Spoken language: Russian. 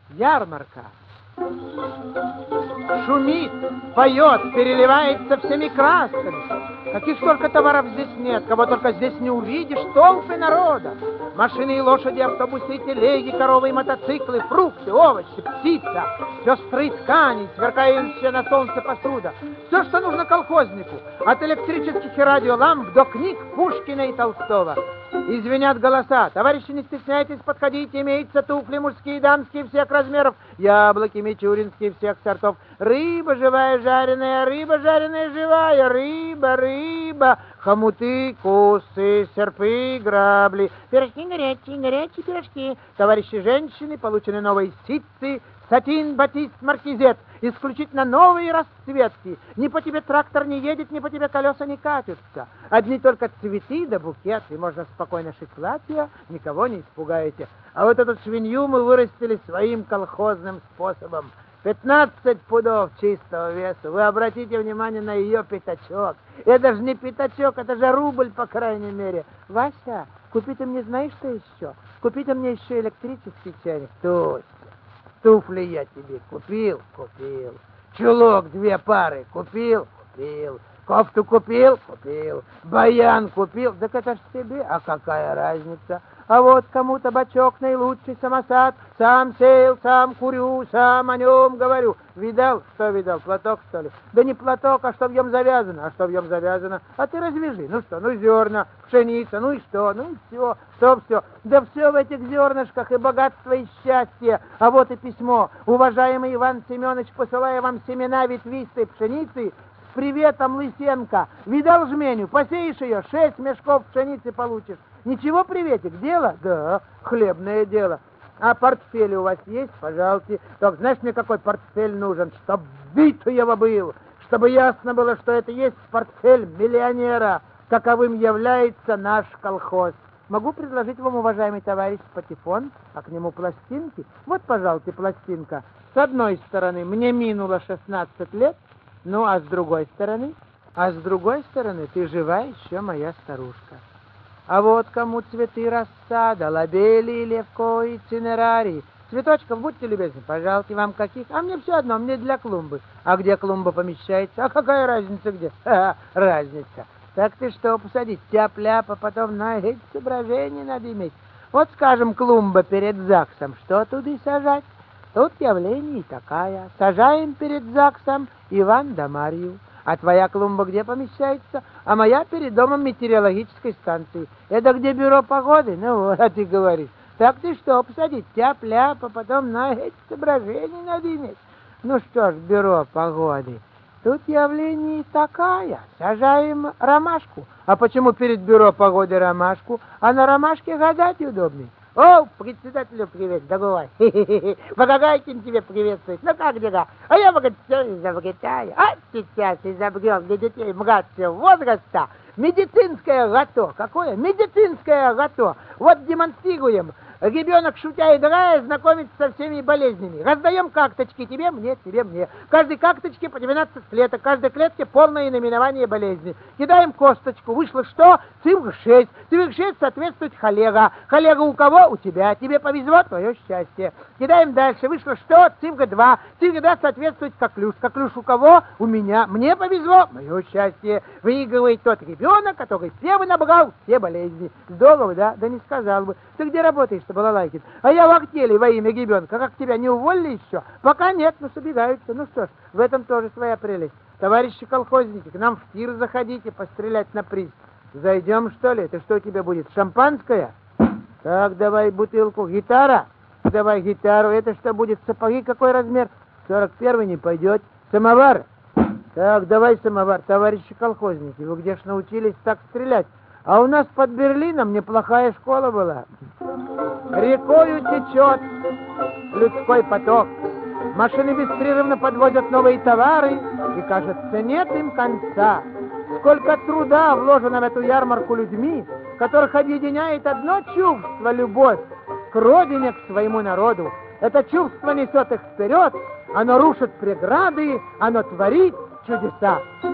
Ярмарка. Шумит, поет, переливается всеми красками. Каких только товаров здесь нет, кого только здесь не увидишь, толпы народа. Машины и лошади, автобусы и телеги, коровы и мотоциклы, фрукты, овощи, птица, пестрые ткани, сверкающая на солнце посуда. Все, что нужно колхознику, от электрических и радиоламп до книг Пушкина и Толстого. И звенят голоса. Товарищи, не стесняйтесь, подходите, имеются туфли мужские и дамские всех размеров, яблоки мичуринские всех сортов, рыба живая, жареная живая, рыба, хомуты, косы, серпы, грабли, пирожки горячие пирожки. Товарищи женщины, получены новые ситцы, сатин, батист, маркизет, исключительно новые расцветки. Ни по тебе трактор не едет, ни по тебе колеса не катятся. Одни только цветы да букеты, можно спокойно шить платья, никого не испугаете. А вот эту свинью мы вырастили своим колхозным способом. 15 пудов чистого веса. Вы обратите внимание на ее пятачок. Это же не пятачок, это же рубль, по крайней мере. Вася, купи ты мне, знаешь, что еще? Купи ты мне еще электрический чайник. Тося, туфли я тебе купил. Чулок 2 пары купил. Кофту купил. Баян купил. Так это ж тебе, а какая разница? А вот кому табачок наилучший самосад, сам сеял, сам курю, сам о нем говорю. Видал? Что видал? Платок, что ли? Да не платок, а что в нем завязано. А что в нем завязано? А ты развяжи. Ну что, ну зерна, пшеница, ну и что? Ну и все. Что все? Да все в этих зернышках, и богатство, и счастье. А вот и письмо. Уважаемый Иван Семенович, посылаю вам семена ветвистой пшеницы, с приветом, Лысенко. Видал жменю? Посеешь ее, 6 мешков пшеницы получишь. Ничего, приветик, дело? Да, хлебное дело. А портфель у вас есть? Пожалуйста. Так, знаешь, мне какой портфель нужен? Чтоб битого был, чтобы ясно было, что это есть портфель миллионера, каковым является наш колхоз. Могу предложить вам, уважаемый товарищ, патефон, а к нему пластинки. Вот, пожалуйста, пластинка. С одной стороны, мне минуло 16 лет, ну, а с другой стороны? А с другой стороны, ты жива еще, моя старушка. А вот кому цветы рассада, лобелии, левкои, цинерарии. Цветочков, будьте любезны, пожалуйста, вам каких? А мне все одно, мне для клумбы. А где клумба помещается? А какая разница где? Разница. Так ты что, посадить тяп-ляп, а потом на эти соображения надо иметь. Вот, скажем, клумба перед ЗАГСом, что туда сажать? Тут явление такая. Сажаем перед ЗАГСом Иван да Марью. А твоя клумба где помещается? А моя перед домом метеорологической станции. Это где бюро погоды? Ну вот, а ты говоришь. Так ты что, посадить тяп-ляп, а потом на эти соображения надо иметь? Ну что ж, бюро погоды. Тут явление такая. Сажаем ромашку. А почему перед бюро погоды ромашку? А на ромашке гадать удобнее. О, председателю привет, дорогой. Багагайкин тебе приветствует. Ну как дела? А я, говорит, все изобретаю. А сейчас изобрел для детей младшего возраста медицинское гато. Какое? Медицинское гато. Вот демонстрируем. Ребенок, шутя и играя, знакомится со всеми болезнями. Раздаем карточки тебе, мне, тебе, мне. В каждой карточке по 12 клеток, в каждой клетке полное наименование болезни. Кидаем косточку, вышло что? Цифр 6. Цифр 6 соответствует холера. Холера у кого? У тебя. Тебе повезло, твое счастье. Кидаем дальше, вышло что? Цифра 2. Цифра 2 соответствует коклюш. Коклюш у кого? У меня. Мне повезло, мое счастье. Выигрывает тот ребенок, который первый набрал все болезни. Здорово, да? Да не сказал бы. Ты где работаешь? Балалайкин. А я в артели во имя ребенка. Как тебя не уволили еще? Пока нет, но собираются. Ну что ж, в этом тоже своя прелесть. Товарищи колхозники, к нам в тир заходите пострелять на приз. Зайдем, что ли? Это что у тебя будет? Шампанское? Так, давай бутылку. Гитара? Давай гитару. Это что будет? Сапоги какой размер? 41 не пойдет. Самовар? Так, давай самовар. Товарищи колхозники, вы где ж научились так стрелять? А у нас под Берлином неплохая школа была. Рекою течет людской поток. Машины беспрерывно подвозят новые товары, и, кажется, нет им конца. Сколько труда вложено в эту ярмарку людьми, которых объединяет одно чувство — любовь к родине, к своему народу. Это чувство несет их вперед, оно рушит преграды, оно творит чудеса.